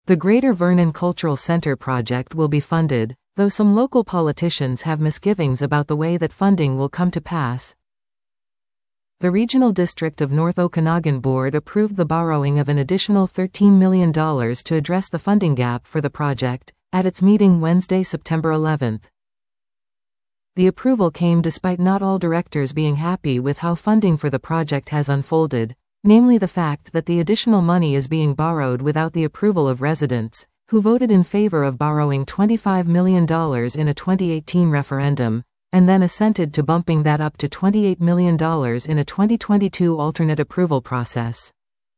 The Greater Vernon Cultural Center project will be funded, though some local politicians have misgivings about the way that funding will come to pass. The Regional District of North Okanagan Board approved the borrowing of an additional $13 million to address the funding gap for the project, at its meeting Wednesday, September 11. The approval came despite not all directors being happy with how funding for the project has unfolded, namely the fact that the additional money is being borrowed without the approval of residents, who voted in favor of borrowing $25 million in a 2018 referendum, and then assented to bumping that up to $28 million in a 2022 alternate approval process.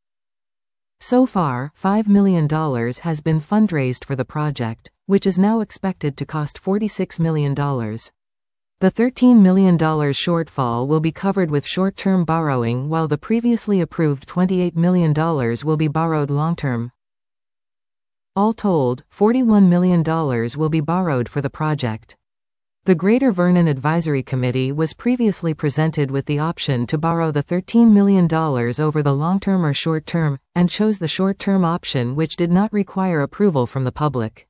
So far, $5 million has been fundraised for the project, which is now expected to cost $46 million. The $13 million shortfall will be covered with short-term borrowing, while the previously approved $28 million will be borrowed long-term. All told, $41 million will be borrowed for the project. The Greater Vernon Advisory Committee was previously presented with the option to borrow the $13 million over the long-term or short-term, and chose the short-term option, which did not require approval from the public.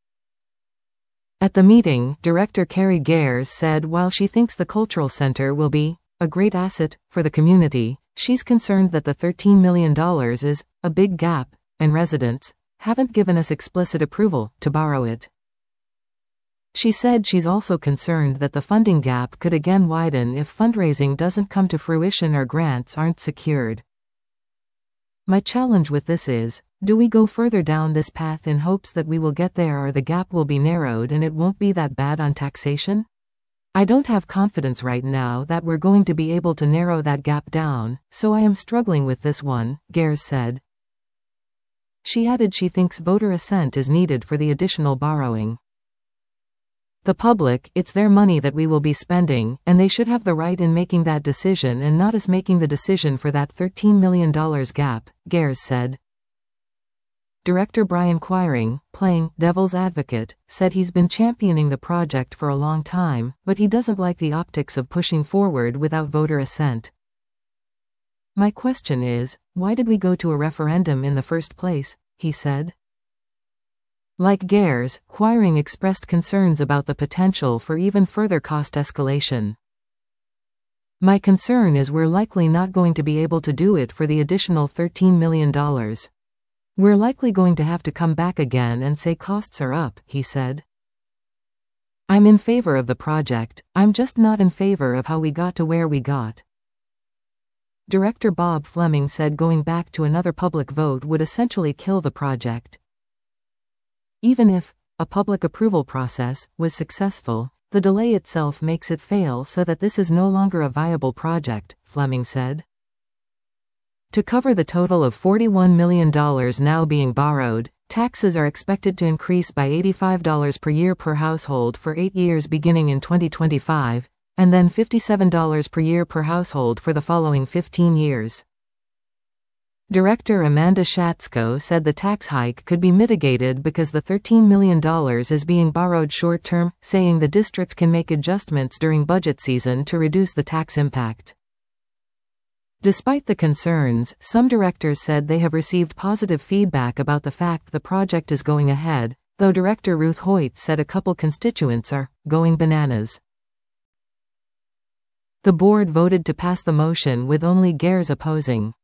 At the meeting, Director Carrie Gers said while she thinks the Cultural Center will be a great asset for the community, she's concerned that the $13 million is a big gap, and residents haven't given us explicit approval to borrow it. She said she's also concerned that the funding gap could again widen if fundraising doesn't come to fruition or grants aren't secured. My challenge with this is, do we go further down this path in hopes that we will get there, or the gap will be narrowed and it won't be that bad on taxation? I don't have confidence right now that we're going to be able to narrow that gap down, so I am struggling with this one, Gers said. She added she thinks voter assent is needed for the additional borrowing. The public, it's their money that we will be spending, and they should have the right in making that decision and not us making the decision for that $13 million gap, Gers said. Director Brian Quiring, playing devil's advocate, said he's been championing the project for a long time, but he doesn't like the optics of pushing forward without voter assent. My question is, why did we go to a referendum in the first place, he said. Like Gers, Quiring expressed concerns about the potential for even further cost escalation. My concern is we're likely not going to be able to do it for the additional $13 million. We're likely going to have to come back again and say costs are up, he said. I'm in favor of the project, I'm just not in favor of how we got to where we got. Director Bob Fleming said going back to another public vote would essentially kill the project. Even if a public approval process was successful, the delay itself makes it fail so that this is no longer a viable project, Fleming said. To cover the total of $41 million now being borrowed, taxes are expected to increase by $85 per year per household for 8 years beginning in 2025, and then $57 per year per household for the following 15 years. Director Amanda Shatsko said the tax hike could be mitigated because the $13 million is being borrowed short-term, saying the district can make adjustments during budget season to reduce the tax impact. Despite the concerns, some directors said they have received positive feedback about the fact the project is going ahead, though Director Ruth Hoyt said a couple constituents are going bananas. The board voted to pass the motion with only Gers opposing.